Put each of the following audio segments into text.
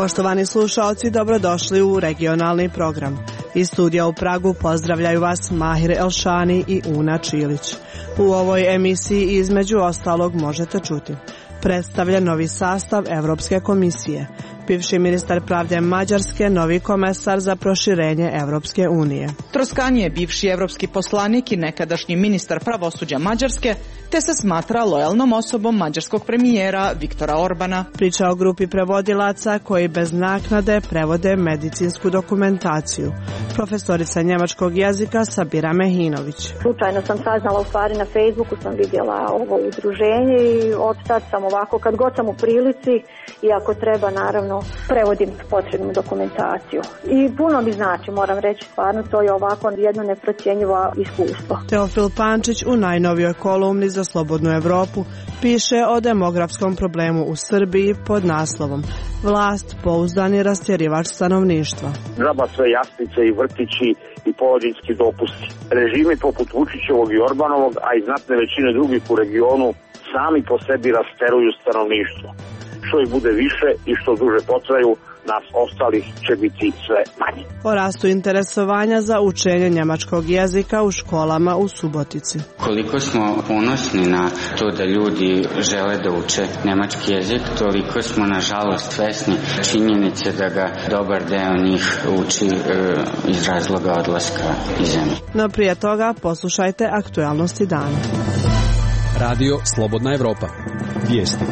Poštovani slušaoci, dobrodošli u regionalni program. Iz studija u Pragu pozdravljaju vas Mahir Elšani i Una Čilić. U ovoj emisiji između ostalog možete čuti: predstavlja novi sastav Europske komisije, bivši ministar pravde Mađarske, novi komesar za proširenje Europske unije. Troskan je bivši evropski poslanik i nekadašnji ministar pravosuđa Mađarske, te se smatra lojalnom osobom mađarskog premijera Viktora Orbana. Priča o grupi prevodilaca koji bez naknade prevode medicinsku dokumentaciju. Profesorica njemačkog jezika Sabira Mehinović. Slučajno sam saznala, u stvari na Facebooku sam vidjela ovo udruženje i od tad sam ovako, kad god sam u prilici i ako treba, naravno, prevodim potrebnu dokumentaciju. I puno mi znači, moram reći, stvarno to je ovako jedno neprocjenjivo iskustvo. Teofil Pančić u najnovijoj kolumni za Slobodnu Evropu piše o demografskom problemu u Srbiji pod naslovom Vlast pouzdani rastjerivač stanovništva. Džaba sve jaslice i vrtići i porodiljski dopusti. Režimi poput Vučićevog i Orbanovog, a i znatne većine drugih u regionu, sami po sebi rasteruju stanovništvo. Što ih bude više i što duže potraju, nas ostalih će biti sve manje. O rastu interesovanja za učenje njemačkog jezika u školama u Subotici. Koliko smo ponosni na to da ljudi žele da uče njemački jezik, toliko smo nažalost svesni činjenice da ga dobar deo njih uči iz razloga odlaska iz zemlje. No prije toga poslušajte aktualnosti dana. Radio Slobodna Evropa. Vijesti.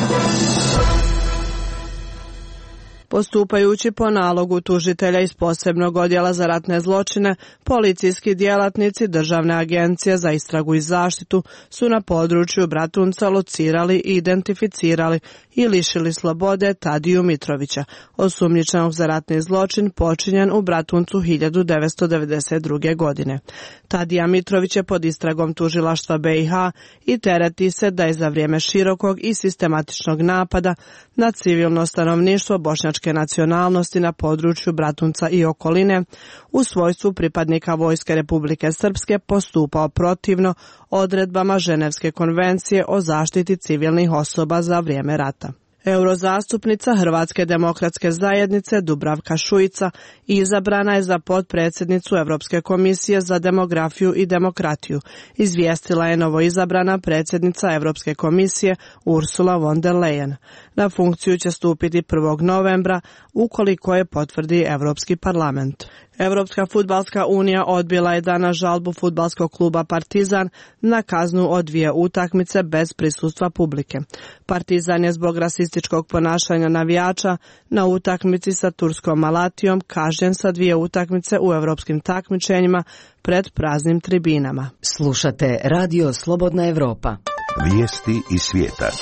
Postupajući po nalogu tužitelja iz posebnog odjela za ratne zločine, policijski djelatnici Državne agencije za istragu i zaštitu su na području Bratunca locirali i identificirali i lišili slobode Tadiju Mitrovića, osumnjičenog za ratni zločin počinjen u Bratuncu 1992. godine. Tadija Mitrović je pod istragom tužilaštva BiH i tereti se da je za vrijeme širokog i sistematičnog napada na civilno stanovništvo bošnjačke nacionalnosti na području Bratunca i okoline u svojstvu pripadnika Vojske Republike Srpske postupao protivno odredbama Ženevske konvencije o zaštiti civilnih osoba za vrijeme rata. Eurozastupnica Hrvatske demokratske zajednice Dubravka Šuica izabrana je za potpredsjednicu Europske komisije za demografiju i demokratiju, izvijestila je novoizabrana predsjednica Europske komisije Ursula von der Leyen. Na funkciju će stupiti 1. novembra ukoliko je potvrdi Europski parlament. Europska fudbalska unija odbila je danas žalbu fudbalskog kluba Partizan na kaznu od 2 utakmice bez prisustva publike. Partizan je zbog rasističkog ponašanja navijača na utakmici sa turskom Malatijom kažnjen sa 2 utakmice u europskim takmičenjima pred praznim tribinama. Slušate Radio Slobodna Evropa. Vijesti iz svijeta.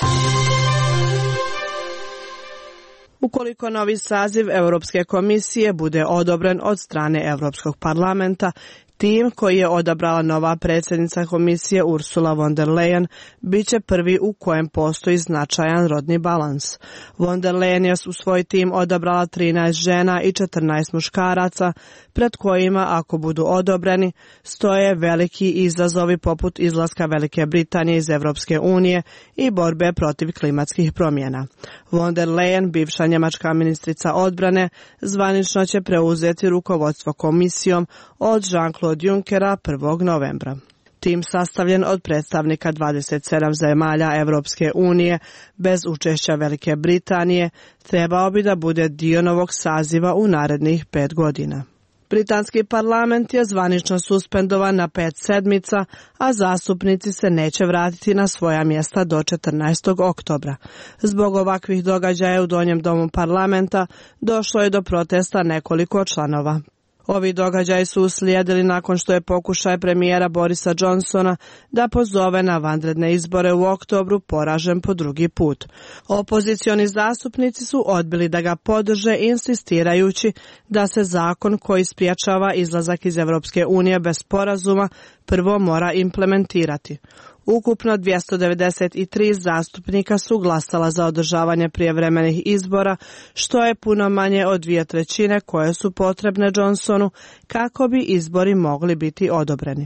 Ukoliko novi saziv Europske komisije bude odobren od strane Europskog parlamenta, tim koji je odabrala nova predsjednica komisije Ursula von der Leyen bit će prvi u kojem postoji značajan rodni balans. Von der Leyen je u svoj tim odabrala 13 žena i 14 muškaraca, pred kojima, ako budu odobreni, stoje veliki izazovi poput izlaska Velike Britanije iz Europske unije i borbe protiv klimatskih promjena. Von der Leyen, bivša njemačka ministrica odbrane, zvanično će preuzeti rukovodstvo komisijom od Jean-Claude Junckera 1. novembra. Tim sastavljen od predstavnika 27 zemalja Europske unije bez učešća Velike Britanije trebao bi da bude dio novog saziva u narednih 5 godina. Britanski parlament je zvanično suspendovan na 5 sedmica, a zastupnici se neće vratiti na svoja mjesta do 14. oktobra. Zbog ovakvih događaja u Donjem domu parlamenta došlo je do protesta nekoliko članova. Ovi događaji su uslijedili nakon što je pokušaj premijera Borisa Johnsona da pozove na vanredne izbore u oktobru poražen po drugi put. Opozicioni zastupnici su odbili da ga podrže, insistirajući da se zakon koji sprječava izlazak iz Europske unije bez sporazuma prvo mora implementirati. Ukupno 293 zastupnika su glasala za održavanje prijevremenih izbora, što je puno manje od 2/3 koje su potrebne Johnsonu kako bi izbori mogli biti odobreni.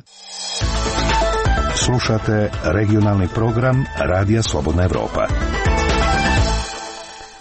Slušate regionalni program Radija Slobodna Evropa.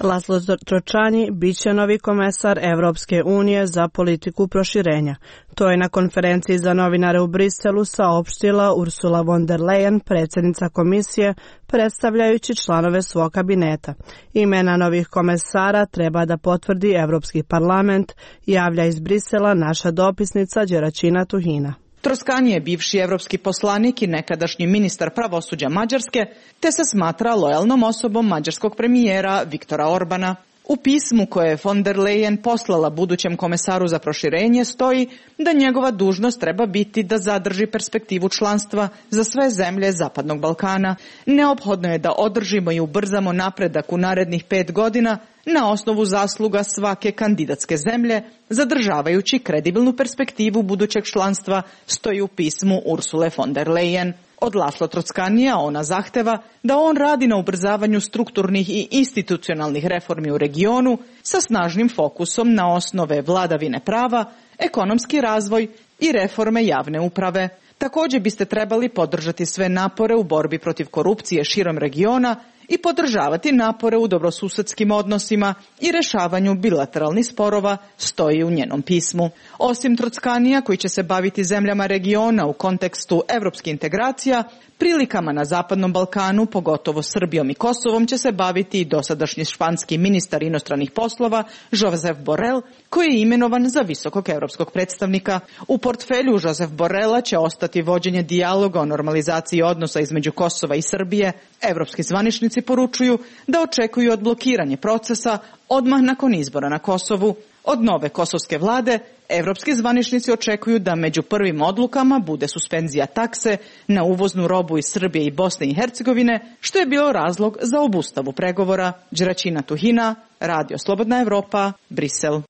Laszlo Tročani bit će novi komesar Evropske unije za politiku proširenja. To je na konferenciji za novinare u Briselu saopštila Ursula von der Leyen, predsjednica komisije, predstavljajući članove svog kabineta. Imena novih komesara treba da potvrdi Evropski parlament, javlja iz Brisela naša dopisnica Đeračina Tuhina. Tročani je bivši evropski poslanik i nekadašnji ministar pravosuđa Mađarske, te se smatra lojalnom osobom mađarskog premijera Viktora Orbana. U pismu koje je von der Leyen poslala budućem komesaru za proširenje stoji da njegova dužnost treba biti da zadrži perspektivu članstva za sve zemlje Zapadnog Balkana. Neophodno je da održimo i ubrzamo napredak u narednih 5 godina na osnovu zasluga svake kandidatske zemlje, zadržavajući kredibilnu perspektivu budućeg članstva, stoji u pismu Ursule von der Leyen. Od Laszlo Tročanija ona zahteva da on radi na ubrzavanju strukturnih i institucionalnih reformi u regionu sa snažnim fokusom na osnove vladavine prava, ekonomski razvoj i reforme javne uprave. Također biste trebali podržati sve napore u borbi protiv korupcije širom regiona i podržavati napore u dobrosusedskim odnosima i rešavanju bilateralnih sporova, stoji u njenom pismu. Osim Tročanija, koji će se baviti zemljama regiona u kontekstu evropskih integracija, prilikama na Zapadnom Balkanu, pogotovo Srbijom i Kosovom, će se baviti i dosadašnji španski ministar inostranih poslova Josep Borrell, koji je imenovan za visokog evropskog predstavnika. U portfelju Josep Borrella će ostati vođenje dijaloga o normalizaciji odnosa između Kosova i Srbije. Evropski zvaničnici poručuju da očekuju odblokiranje procesa odmah nakon izbora na Kosovu. Od nove kosovske vlade, evropski zvaničnici očekuju da među prvim odlukama bude suspenzija takse na uvoznu robu iz Srbije i Bosne i Hercegovine, što je bio razlog za obustavu pregovora. Đeračina Tuhina, Radio Slobodna Evropa, Brisel.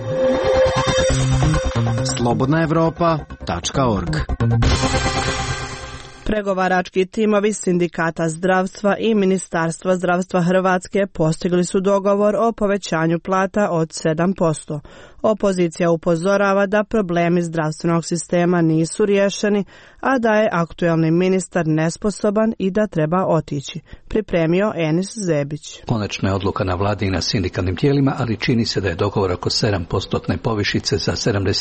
slobodnaevropa.org. Pregovarački timovi Sindikata zdravstva i Ministarstva zdravstva Hrvatske postigli su dogovor o povećanju plata od 7%. Opozicija upozorava da problemi zdravstvenog sistema nisu riješeni, a da je aktuelni ministar nesposoban i da treba otići. Pripremio Enis Zebić. Konačna je odluka na vladi i na sindikalnim tijelima, ali čini se da je dogovor oko 7% povišice za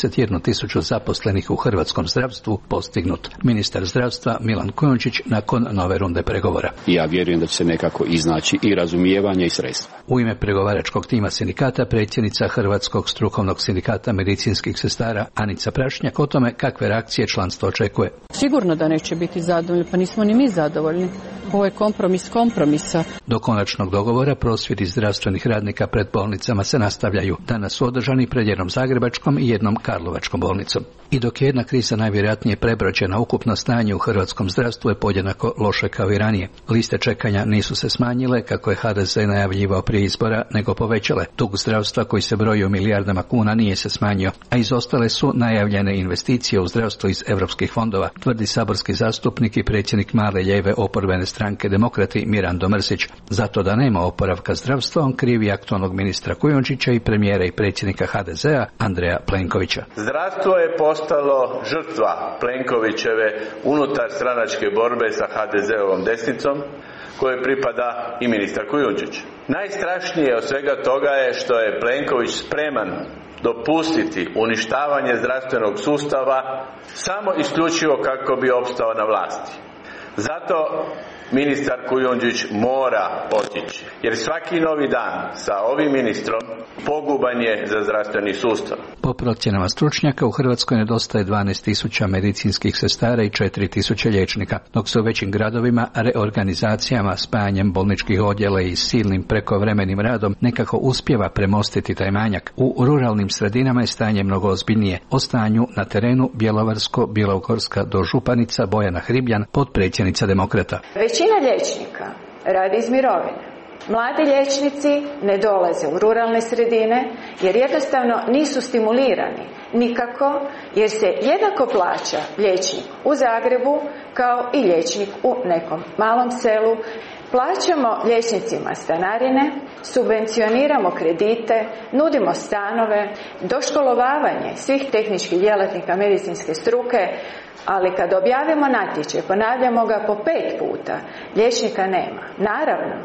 71.000 zaposlenih u hrvatskom zdravstvu postignut. Ministar zdravstva Milan Kujundžić nakon nove runde pregovora. Ja vjerujem da će se nekako iznaći i razumijevanje i sredstva. U ime pregovaračkog tima sindikata predsjednica Hrvatskog strukovnog sindikata medicinskih sestara Anica Prašnjak o tome kakve reakcije članstvo očekuje. Sigurno da neće biti zadovoljni, pa nismo ni mi zadovoljni. Ovo je kompromis kompromisa. Do konačnog dogovora prosvjedi zdravstvenih radnika pred bolnicama se nastavljaju. Danas su održani pred jednom zagrebačkom i jednom karlovačkom bolnicom. I dok je jedna kriza najvjerojatnije prebrođena, ukupno stanje u hrvatskom zdravstvu je podjednako loše kao i ranije. Liste čekanja nisu se smanjile, kako je HDZ najavljivao prije izbora, nego povećale. Dug zdravstva koji se broji u milijardama kuna nije se smanjio, a izostale su najavljene investicije u zdravstvo iz europskih fondova, tvrdi saborski zastupnik i predsjednik male lijeve oporbene stranke Demokrati Mirando Mrsić. Zato da nema oporavka zdravstva, on krivi aktualnog ministra Kujundžića i premijera i predsjednika HDZ-a Andreja Plenkovića. Zdravstvo je postalo žrtva Plenkovićeve unutar stranačke borbe sa HDZ-ovom desnicom, koje pripada i ministar Kujundžić. Najstrašnije od svega toga je što je Plenković spreman dopustiti uništavanje zdravstvenog sustava samo isključivo kako bi opstao na vlasti. Zato ministar Kujundžić mora otići, jer svaki novi dan sa ovim ministrom poguban je za zdravstveni sustav. Po procjenama stručnjaka u Hrvatskoj nedostaje 12.000 medicinskih sestara i 4.000 liječnika, dok se u većim gradovima reorganizacijama, spajanjem bolničkih odjela i silnim prekovremenim radom nekako uspijeva premostiti taj manjak. U ruralnim sredinama je stanje mnogo ozbiljnije. O stanju na terenu Bjelovarsko-bilogorska dožupanica Bojana Hribljan, potpredsjednica Demokrata. Većina liječnika radi iz mirovine. Mladi liječnici ne dolaze u ruralne sredine jer jednostavno nisu stimulirani nikako, jer se jednako plaća liječnik u Zagrebu kao i liječnik u nekom malom selu. Plaćamo liječnicima stanarine, subvencioniramo kredite, nudimo stanove, doškolovavanje svih tehničkih djelatnika medicinske struke, ali kad objavimo natječaj, ponavljamo ga po 5 puta, liječnika nema. Naravno,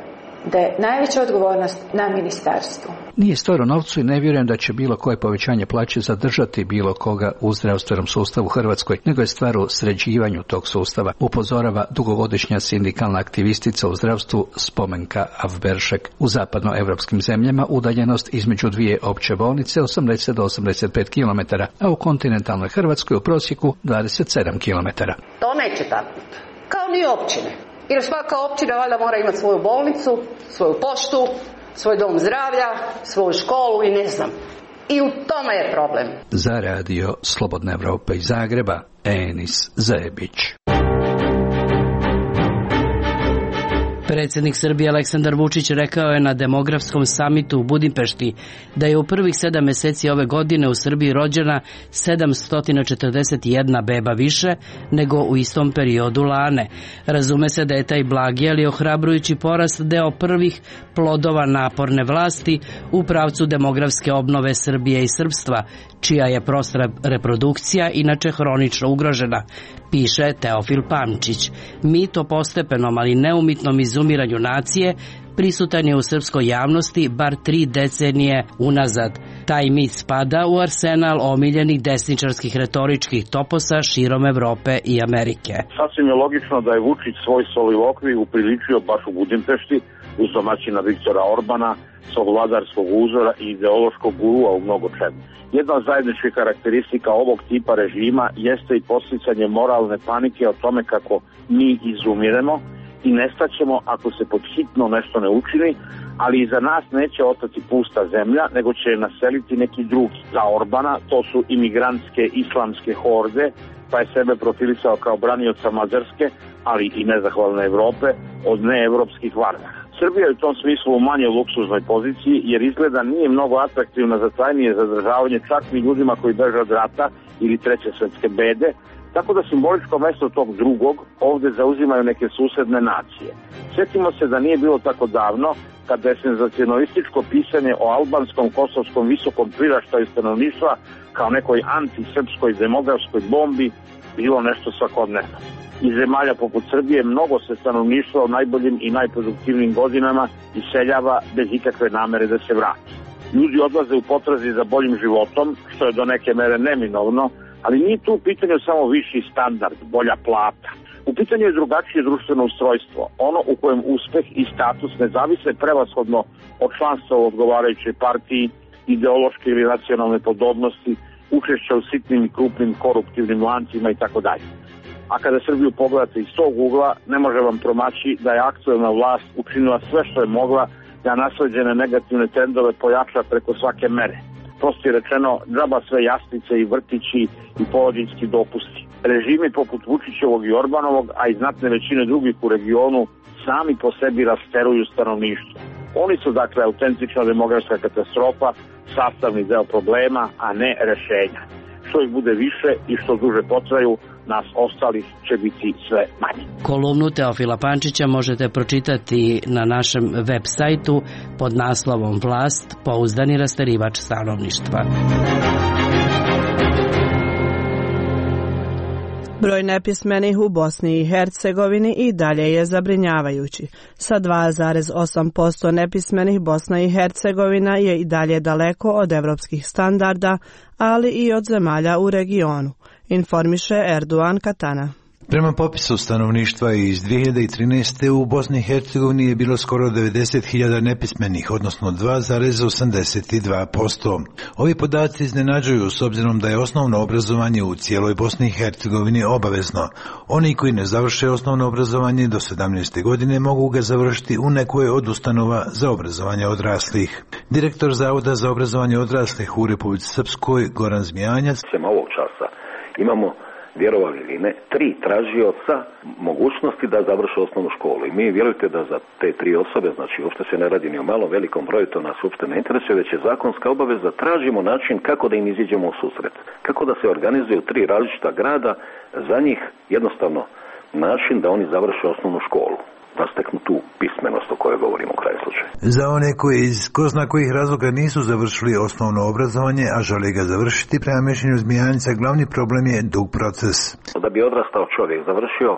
da je najveća odgovornost na ministarstvu. Nije stvar u novcu i ne vjerujem da će bilo koje povećanje plaće zadržati bilo koga u zdravstvenom sustavu u Hrvatskoj, nego je stvar u sređivanju tog sustava, upozorava dugogodišnja sindikalna aktivistica u zdravstvu Spomenka Avberšek. U zapadnoevropskim zemljama udaljenost između dvije opće bolnice 80 do 85 km, a u kontinentalnoj Hrvatskoj u prosjeku 27 km. To neće tako, kao ni općine. Jer svaka općina valjda mora imati svoju bolnicu, svoju poštu, svoj dom zdravlja, svoju školu i ne znam. I u tome je problem. Za radio Slobodna Evropa iz Zagreba, Enis Zajebić. Predsjednik Srbije Aleksandar Vučić rekao je na demografskom samitu u Budimpešti da je u prvih 7 mjeseci ove godine u Srbiji rođena 741 beba više nego u istom periodu lane. Razume se da je taj blagi, ali ohrabrujući porast deo prvih plodova naporne vlasti u pravcu demografske obnove Srbije i srpstva, čija je prostra reprodukcija inače hronično ugrožena, piše Teofil Pamčić. Mit o postepenom, ali neumitnom izumiranju nacije prisutan je u srpskoj javnosti bar 3 decenije unazad. Taj mit spada u arsenal omiljenih desničarskih retoričkih toposa širom Evrope i Amerike. Sasvim je logično da je Vučić svoj solilokvi upriličio baš u Budimpešti uz domaćina Viktora Orbana, svog vladarskog uzora i ideološkog gurua u mnogo čemu. Jedna od zajedničkih karakteristika ovog tipa režima jeste i podsticanje moralne panike o tome kako mi izumiremo i nestaćemo ako se pod hitno nešto ne učini, ali iza nas neće ostati pusta zemlja, nego će je naseliti neki drugi. Za Orbana to su imigrantske islamske horde, pa je sebe profilisao kao branioca Mađarske, ali i nezahvalne Evrope od neevropskih varvara. Srbija je u tom smislu u manje luksuznoj poziciji, jer izgleda nije mnogo atraktivna za trajnije zadržavanje čak i ljudima koji beže od rata ili treće svetske bede, tako da simboličko mesto tog drugog ovdje zauzimaju neke susedne nacije. Sjetimo se da nije bilo tako davno kada je senzacionalističko pisanje o albanskom kosovskom visokom priraštaju stanovništva kao nekoj antisrpskoj demografskoj bombi bilo nešto svakodnevno. Iz zemalja poput Srbije mnogo se stanovništva u najboljim i najproduktivnijim godinama iseljava bez ikakve namere da se vrati. Ljudi odlaze u potrazi za boljim životom, što je do neke mere neminovno, ali nije tu u pitanju samo viši standard, bolja plata. U pitanju je drugačije društveno ustrojstvo, ono u kojem uspeh i status ne zavise prevashodno od članstva u odgovarajućoj partiji, ideološke ili nacionalne podobnosti, učešća u sitnim i krupnim koruptivnim lancima itd. A kada Srbiju pogledate iz tog ugla, ne može vam promaći da je aktuelna vlast učinila sve što je mogla da nasleđene negativne trendove pojača preko svake mere. Prosto je rečeno, džaba sve jaslice i vrtići i porodiljski dopusti. Režimi poput Vučićevog i Orbanovog, a i znatne većine drugih u regionu, sami po sebi rasteruju stanovništvo. Oni su dakle autentična demografska katastrofa, sastavni deo problema, a ne rešenja. Što ih bude više i što duže potraju, nas ostalih će biti sve manje. Kolumnu Teofila Pančića možete pročitati na našem web sajtu pod naslovom Vlast, pouzdani rasterivač stanovništva. Broj nepismenih u Bosni i Hercegovini i dalje je zabrinjavajući. Sa 2,8% nepismenih Bosna i Hercegovina je i dalje daleko od evropskih standarda, ali i od zemalja u regionu, informiše Erdogan Katana. Prema popisu stanovništva iz 2013. u Bosni i Hercegovini je bilo skoro 90.000 nepismenih, odnosno 2,82%. Ovi podaci iznenađuju s obzirom da je osnovno obrazovanje u cijeloj Bosni i Hercegovini obavezno. Oni koji ne završe osnovno obrazovanje do 17. godine mogu ga završiti u nekoj od ustanova za obrazovanje odraslih. Direktor Zavoda za obrazovanje odraslih u Republici Srpskoj, Goran Zmijanjac. Ovog časa imamo, vjerovali ili ne, 3 tražioca mogućnosti da završe osnovnu školu. I mi vjerujete da za te 3 osobe, znači uopšte se ne radi ni o malo velikom broju, to nas uopšte ne interesuje, već je zakonska obaveza, tražimo način kako da im iziđemo u susret. Kako da se organizuju 3 različita grada, za njih jednostavno način da oni završe osnovnu školu, da steknu tu pismenost o kojoj govorimo u kraju slučaju. Za one koji iz ko zna kojih razloga nisu završili osnovno obrazovanje, a žele ga završiti, prema mišljenju Zmijanca, glavni problem je dug proces. Da bi odrastao čovjek završio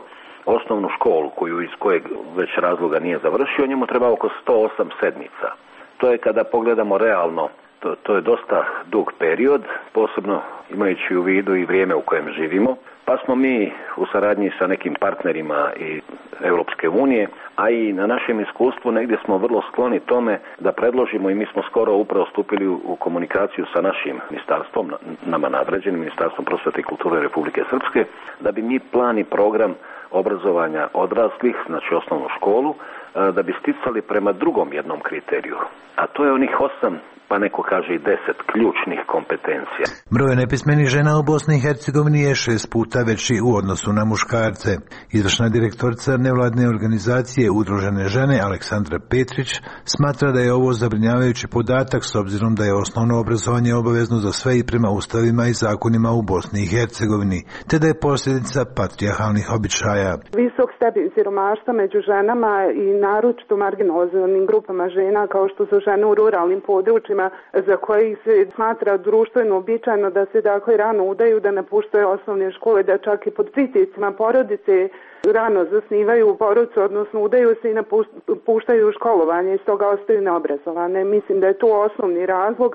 osnovnu školu koju iz kojeg već razloga nije završio, njemu treba oko 108 sedmica. To je kada pogledamo realno, to je dosta dug period, posebno imajući u vidu i vrijeme u kojem živimo. Pa smo mi u saradnji sa nekim partnerima i Europske unije, a i na našem iskustvu negdje smo vrlo skloni tome da predložimo, i mi smo skoro upravo stupili u komunikaciju sa našim ministarstvom, nama nadređenim Ministarstvom prosvjete i kulture Republike Srpske, da bi mi plan i program obrazovanja odraslih, znači osnovnu školu, da bi sticali prema drugom jednom kriteriju, a to je onih 8, pa neko kaže i 10 ključnih kompetencija. Broj nepismenih žena u Bosni i Hercegovini je 6 puta veći u odnosu na muškarce. Izvršna direktorica nevladne organizacije Udružene žene Aleksandra Petrić smatra da je ovo zabrinjavajući podatak s obzirom da je osnovno obrazovanje obavezno za sve i prema ustavima i zakonima u Bosni i Hercegovini, te da je posljedica patrijarhalnih običaja. Visok stepen siromaštva među ženama i naročito marginalizovanim grupama žena kao što su žene u ruralnim područjima za koje se smatra društveno običajno da se rano udaju, da napuštaju osnovne škole, da čak i pod pritiscima porodice rano zasnivaju porodicu, odnosno udaju se i napuštaju školovanje i stoga ostaju neobrazovane. Mislim da je to osnovni razlog.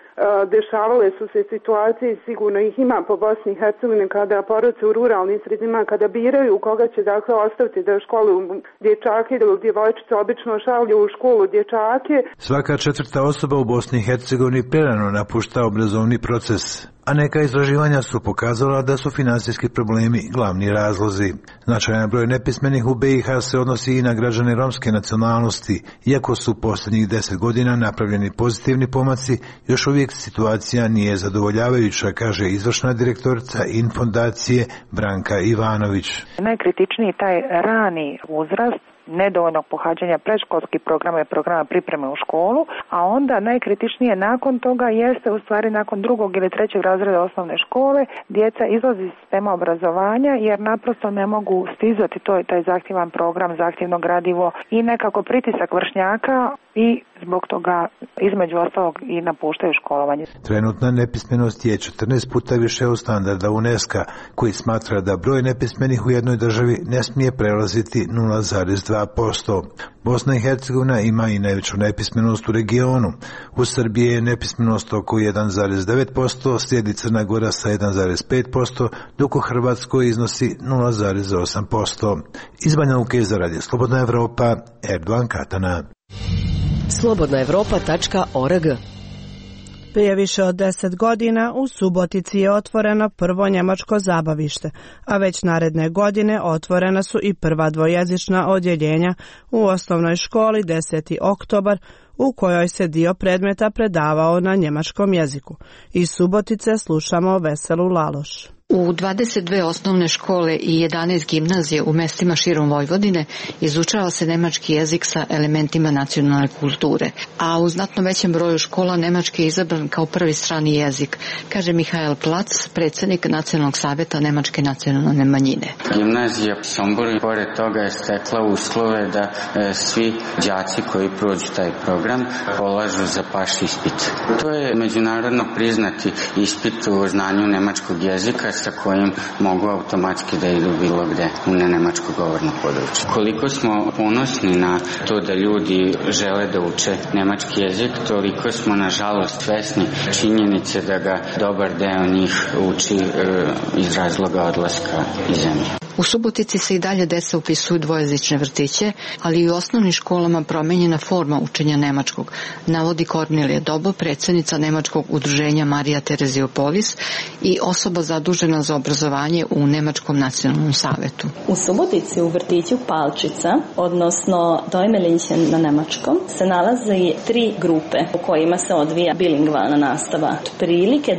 Dešavale su se situacije, sigurno ih ima po Bosni i Hercegovini, kada porodice u ruralnim sredinama, kada biraju koga će ostaviti da školuju dječake ili djevojčice, obično šalju u školu dječake. Svaka 4. osoba u Bosni i Hercegovini prerano napušta obrazovni proces, a neka istraživanja su pokazala da su finansijski problemi glavni razlozi. Značajan broj nepismenih u BiH se odnosi i na građane romske nacionalnosti. Iako su posljednjih 10 godina napravljeni pozitivni pomaci, još uvijek situacija nije zadovoljavajuća, kaže izvršna direktorica Infondacije Branka Ivanović. Najkritičniji taj rani uzrast, nedovoljnog pohađanja predškolskih programa i programa pripreme u školu, a onda najkritičnije nakon toga jeste u stvari nakon 2. ili 3. razreda osnovne škole djeca izlazi iz sistema obrazovanja jer naprosto ne mogu stizati taj zahtjevan program, zahtjevno gradivo i nekako pritisak vršnjaka i zbog toga između ostalog i napuštaju školovanje. Trenutna nepismenost je 14 puta više od standarda UNESCO, koji smatra da broj nepismenih u jednoj državi ne smije prelaziti 0,2%. Bosna i Hercegovina ima i najveću nepismenost u regionu. U Srbiji je nepismenost oko 1,9%, slijedi Crna Gora sa 1,5%, dok u Hrvatskoj iznosi 0,8%. Iz Banja Luke za Radio Slobodna Evropa, Erdogan Katana. slobodnaevropa.org. Prije više od 10 godina u Subotici je otvoreno prvo njemačko zabavište, a već naredne godine otvorena su i prva dvojezična odjeljenja u osnovnoj školi 10. oktobar, u kojoj se dio predmeta predavao na njemačkom jeziku. Iz Subotice slušamo Veselu Laloš. U 22 osnovne škole i 11 gimnazije u mestima širom Vojvodine izučava se nemački jezik sa elementima nacionalne kulture, a u znatno većem broju škola nemački je izabran kao prvi strani jezik, kaže Mihael Plac, predsjednik Nacionalnog savjeta nemačke nacionalne manjine. Gimnazija Sombor pored toga je stekla uslove da svi đaci koji prođu taj program polažu za paš ispit. To je međunarodno priznati ispit u znanju nemačkog jezika sa kojim mogu automatski da idu bilo gde u nenemačko govorno područje. Koliko smo ponosni na to da ljudi žele da uče nemački jezik, toliko smo nažalost svesni činjenice da ga dobar deo njih uči iz razloga odlaska iz zemlje. U Subotici se i dalje deca upisuju dvojezične vrtiće, ali i u osnovnim školama promenjena forma učenja nemačkog, navodi Kornelija Dobo, predsjednica Nemačkog udruženja Marija Tereziopolis i osoba zadužena za obrazovanje u Nemačkom nacionalnom savetu. U Subotici u vrtiću Palčica, odnosno Dojmelinchen na nemačkom, se nalaze 3 grupe u kojima se odvija bilingvalna nastava. Otprilike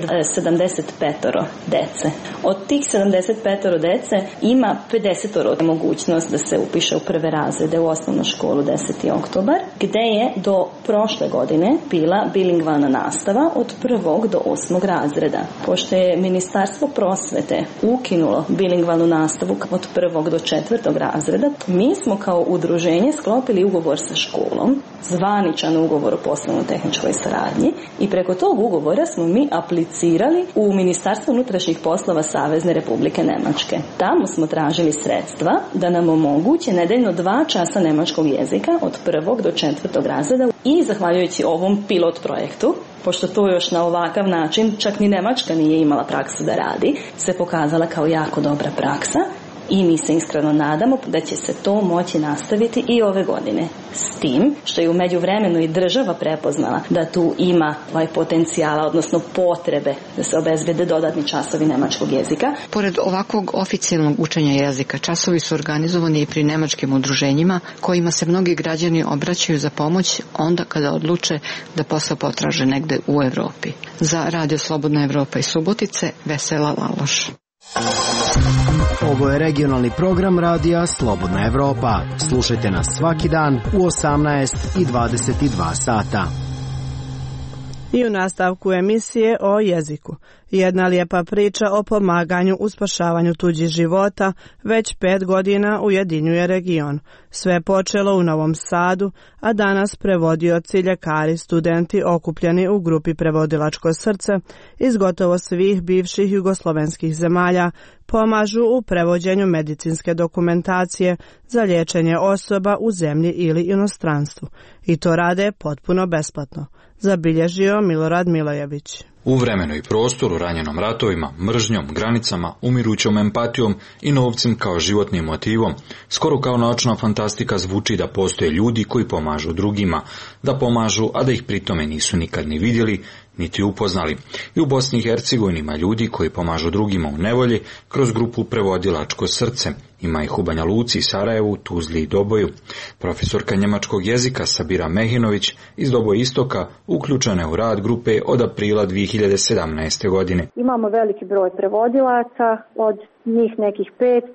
75 dece. Od tih 75 dece ima 50 mogućnost da se upiše u prve razrede u osnovnu školu 10. oktobar, gde je do prošle godine bila bilingvalna nastava od 1. do 8. razreda. Pošto je Ministarstvo prosvete ukinulo bilingvalnu nastavu od 1. do 4. razreda, mi smo kao udruženje sklopili ugovor sa školom, zvaničan ugovor o poslovno-tehničkoj saradnji, i preko tog ugovora smo mi aplicirali u Ministarstvo unutrašnjih poslova Savezne Republike Nemačke. Tamo smo zatražili sredstva da nam omoguće nedeljno 2 časa nemačkog jezika od 1. do 4. razreda i zahvaljujući ovom pilot projektu, pošto to još na ovakav način čak ni Nemačka nije imala praksu da radi, se pokazala kao jako dobra praksa. I mi se iskreno nadamo da će se to moći nastaviti i ove godine. S tim što je u međuvremenu i država prepoznala da tu ima potencijala, odnosno potrebe da se obezbede dodatni časovi nemačkog jezika. Pored ovakvog oficijalnog učenja jezika, časovi su organizovani i pri nemačkim udruženjima kojima se mnogi građani obraćaju za pomoć onda kada odluče da posao potraže negde u Evropi. Za Radio Slobodna Evropa iz Subotice, Vesela Laloš. Ovo je regionalni program radija Slobodna Evropa. Slušajte nas svaki dan u 18 i 22 sata. I u nastavku emisije o jeziku. Jedna lijepa priča o pomaganju u spašavanju tuđih života već 5 godina ujedinjuje region. Sve je počelo u Novom Sadu, a danas prevodioci, ljekari, studenti okupljeni u grupi Prevodilačko srce iz gotovo svih bivših jugoslovenskih zemalja pomažu u prevođenju medicinske dokumentacije za liječenje osoba u zemlji ili inostranstvu. I to rade potpuno besplatno, zabilježio Milorad Milojević. U vremenu i prostoru ranjenom ratovima, mržnjom, granicama, umirućom empatijom i novcem kao životnim motivom, skoro kao naučna fantastika zvuči da postoje ljudi koji pomažu drugima, da pomažu, a da ih pritome nisu nikad ni vidjeli, niti upoznali. I u Bosni i Hercegovini ima ljudi koji pomažu drugima u nevolji kroz grupu Prevodilačko srce. Ima ih u Banja Luci, Sarajevu, Tuzli i Doboju. Profesorka njemačkog jezika Sabira Mehinović iz Doboje Istoka uključena je u rad grupe od aprila 2017. godine. Imamo veliki broj prevodilaca, od njih nekih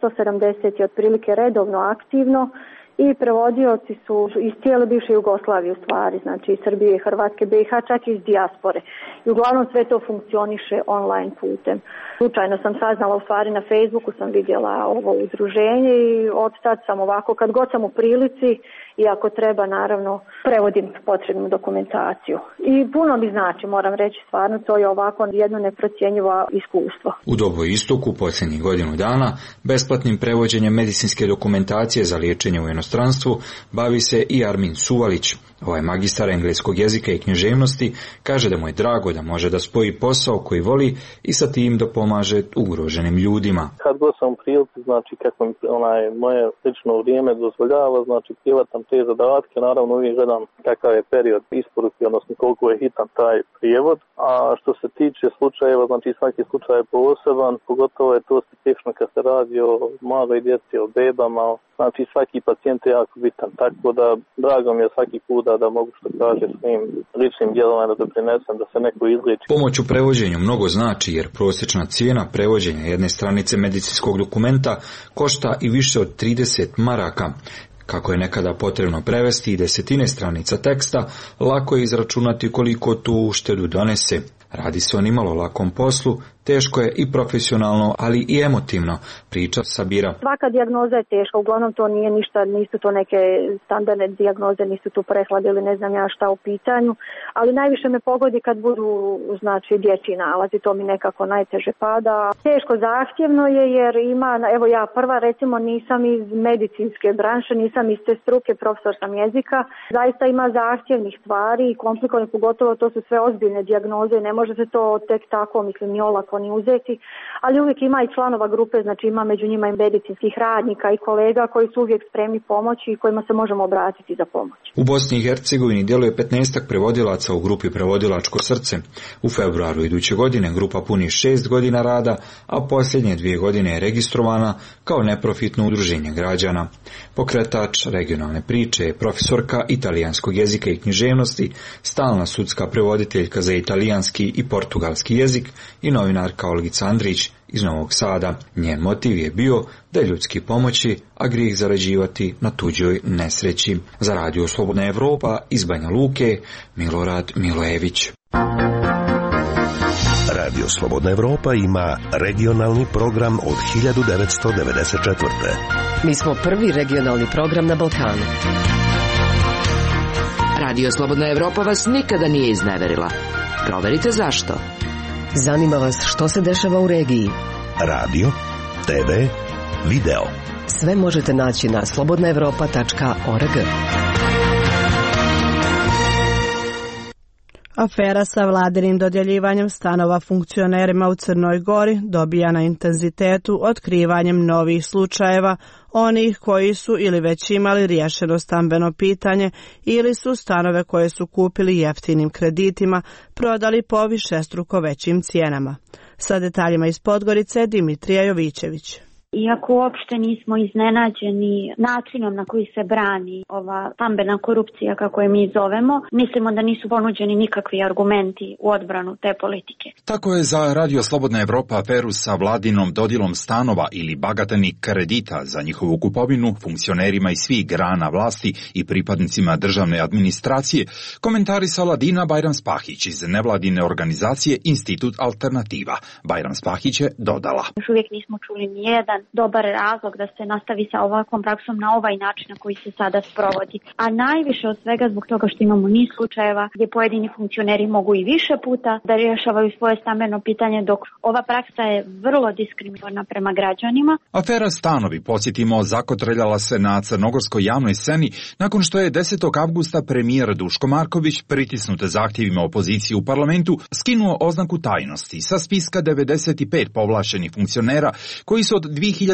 570 je otprilike redovno aktivno. I prevodioci su iz cijele bivše Jugoslavije u stvari, znači iz Srbije, Hrvatske, BiH, čak i iz dijaspore. I uglavnom sve to funkcioniše online putem. Slučajno sam saznala, u stvari na Facebooku sam vidjela ovo udruženje i od tad sam ovako, kad god sam u prilici i ako treba, naravno, prevodim potrebnu dokumentaciju. I puno mi znači, moram reći, stvarno, to je ovako jedno neprocjenjivo iskustvo. U Doboju Istoku posljednjih godinu dana besplatnim prevođenjem medicinske dokumentacije za liječenje u inostranstvu bavi se i Armin Suvalić. Ovaj magistar engleskog jezika i književnosti kaže da mu je drago da može da spoji posao koji voli i sa tim da pomaže ugroženim ljudima. Kad god sam u prilici, znači kako mi moje lično vrijeme dozvoljava, znači privatam te zadatke, naravno uvijek gledam kakav je period isporuke, odnosno koliko je hitan taj prijevod. A što se tiče slučajeva, znači svaki slučaj je poseban, pogotovo je to specifično kad se radi o maloj djeci, o bebama, znači svaki pacijent je jako bitan, tako da drago mi je svaki put da mogu što kaže svojim ličnim djelovanjem da doprinesem da se neko izliči. Pomoć u prevođenju mnogo znači jer prosječna cijena prevođenja jedne stranice medicinskog dokumenta košta i više od 30 maraka. Kako je nekada potrebno prevesti i desetine stranica teksta, lako je izračunati koliko tu uštedu donese. Radi se o nimalo lakom poslu, teško je i profesionalno, ali i emotivno, priča Sabira. Svaka dijagnoza je teška, uglavnom to nije ništa, nisu to neke standardne dijagnoze, nisu tu prehlade ili ne znam ja šta u pitanju, ali najviše me pogodi kad budu, znači, dječji nalazi, to mi nekako najteže pada. Teško zahtjevno je jer ima, evo ja prva recimo nisam iz medicinske branše, nisam iz te struke, profesor sam jezika, zaista ima zahtjevnih stvari i komplikovane, pogotovo to su sve ozbiljne dijagnoze, ne može se to tek tako, mislim, ni olako ni uzeti, ali uvijek ima i članova grupe, znači ima među njima i medicinskih radnika i kolega koji su uvijek spremni pomoći i kojima se možemo obratiti za pomoć. U Bosni i Hercegovini djeluje 15 prevodilaca u grupi Prevodilačko srce. U februaru iduće godine grupa puni 6 godina rada, a posljednje 2 godine je registrovana kao neprofitno udruženje građana. Pokretač regionalne priče je profesorka italijanskog jezika i književnosti, stalna sudska prevoditeljka za italijanski i portugalski jezik i novinarka Olgica Andrić iz Novog Sada. Njen motiv je bio da je ljudski pomoći, a grijeh zarađivati na tuđoj nesreći. Za Radio Slobodna Evropa iz Banja Luke, Milorad Milojević. Radio Slobodna Evropa ima regionalni program od 1994. Mi smo prvi regionalni program na Balkanu. Radio Slobodna Evropa vas nikada nije izneverila. Proverite zašto. Zanima vas što se dešava u regiji. Radio, TV, video. Sve možete naći na slobodnaevropa.org. Afera sa vladinim dodjeljivanjem stanova funkcionerima u Crnoj Gori dobija na intenzitetu otkrivanjem novih slučajeva onih koji su ili već imali riješeno stambeno pitanje ili su stanove koje su kupili jeftinim kreditima prodali po višestruko većim cijenama. Sa detaljima iz Podgorice Dimitrija Jovićević. Iako uopšte nismo iznenađeni načinom na koji se brani ova stambena korupcija, kako je mi zovemo, mislimo da nisu ponuđeni nikakvi argumenti u odbranu te politike. Tako je za Radio Slobodna Evropa aferu sa vladinom dodjelom stanova ili bagatelnih kredita za njihovu kupovinu funkcionerima iz svih grana vlasti i pripadnicima državne administracije komentarisala Dina Bajram-Spahić iz nevladine organizacije Institut Alternativa. Bajram-Spahić je dodala: Još uvijek nismo čuli ni jedan dobar razlog da se nastavi sa ovakvom praksom na ovaj način na koji se sada sprovodi. A najviše od svega zbog toga što imamo niz slučajeva gdje pojedini funkcioneri mogu i više puta da rješavaju svoje stambeno pitanje, dok ova praksa je vrlo diskriminatorna prema građanima. Afera stanovi, podsjetimo, zakotreljala se na crnogorskoj javnoj sceni nakon što je 10. avgusta premijer Duško Marković, pritisnut zahtjevima opozicije u parlamentu, skinuo oznaku tajnosti sa spiska 95 povlaštenih funkcionera koji su od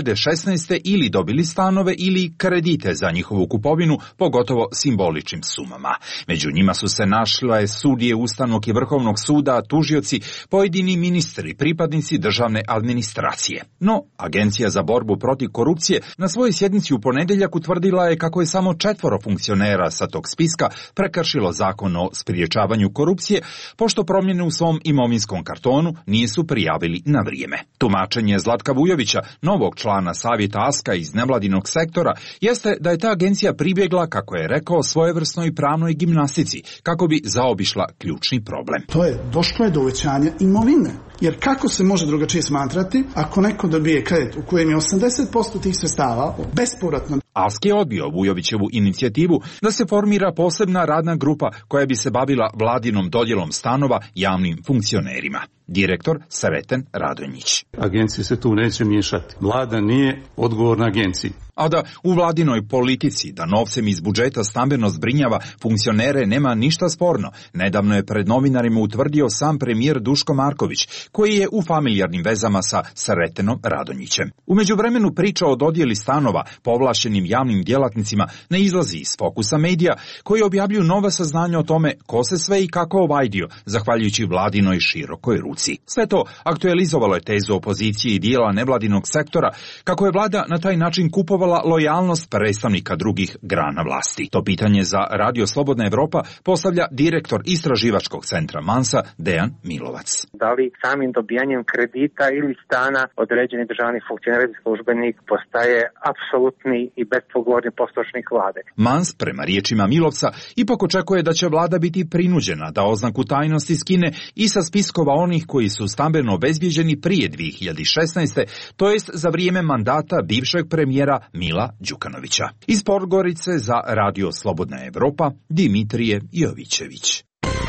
2016. ili dobili stanove ili kredite za njihovu kupovinu, pogotovo simboličnim sumama. Među njima su se našle sudije Ustavnog i Vrhovnog suda, tužioci, pojedini ministri, pripadnici državne administracije. No, Agencija za borbu protiv korupcije na svojoj sjednici u ponedjeljak utvrdila je kako je samo 4 funkcionera sa tog spiska prekršilo zakon o spriječavanju korupcije, pošto promjene u svom imovinskom kartonu nisu prijavili na vrijeme. Tumačenje Zlatka Vujovića, novog člana savjeta ASKA iz nevladinog sektora, jeste da je ta agencija pribjegla, kako je rekao, svojevrsnoj pravnoj gimnastici, kako bi zaobišla ključni problem. Došlo je do uvećanja imovine. Jer kako se može drugačije smatrati ako neko dobije kredit u kojem je 80% tih sredstava bespovratno? ASK je odbio Vujovićevu inicijativu da se formira posebna radna grupa koja bi se bavila vladinom dodjelom stanova javnim funkcionerima. Direktor Sreten Radonjić. Agencija se tu neće miješati. Vlada nije odgovorna agenciji. A da u vladinoj politici da novcem iz budžeta stambeno zbrinjava funkcionere nema ništa sporno. Nedavno je pred novinarima utvrdio sam premijer Duško Marković, koji je u familijarnim vezama sa Sretenom Radonjićem. U međuvremenu priča o dodjeli stanova povlaštenim javnim djelatnicima ne izlazi iz fokusa medija, koji objavljuju nova saznanja o tome ko se sve i kako ovajdio, zahvaljujući vladinoj širokoj ruci. Sve to aktualizovalo je tezu opozicije i dijela nevladinog sektora, kako je vlada na taj način kupovala lojalnost predstavnika drugih grana vlasti. To pitanje za Radio Slobodna Evropa postavlja direktor istraživačkog centra Mansa Dejan Milovac. Da li samim dobijanjem kredita ili stana određeni državni funkcioner ili službenik postaje apsolutni i bespogovorni poslušnik vlade? Mans, prema riječima Milovca, ipak očekuje da će vlada biti prinuđena da oznaku tajnosti skine i sa spiskova onih koji su stambeno obezbijeđeni prije 2016. to jest za vrijeme mandata bivšeg premijera Mila Đukanovića. Iz Podgorice za Radio Slobodna Evropa, Dimitrije Jovićević.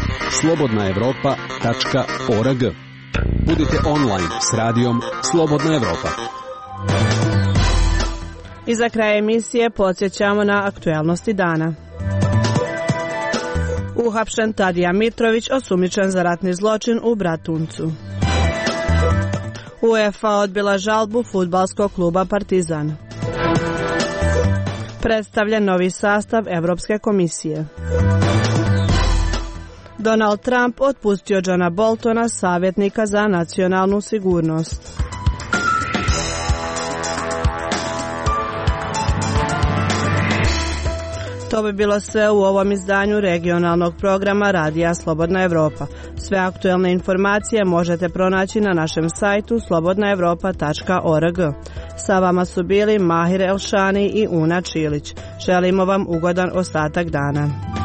slobodnaevropa.org. Budite online s radijom Slobodna Evropa. I za kraj emisije podsjećamo na aktuelnosti dana. Uhapšen Tadija Mitrović, osumnjičen za ratni zločin u Bratuncu. UEFA odbila žalbu fudbalskog kluba Partizan. Predstavljen novi sastav Europske komisije. Donald Trump otpustio Johna Boltona, savjetnika za nacionalnu sigurnost. To bi bilo sve u ovom izdanju regionalnog programa Radija Slobodna Evropa. Sve aktuelne informacije možete pronaći na našem sajtu slobodnaevropa.org. Sa vama su bili Mahir Elšani i Una Čilić. Želimo vam ugodan ostatak dana.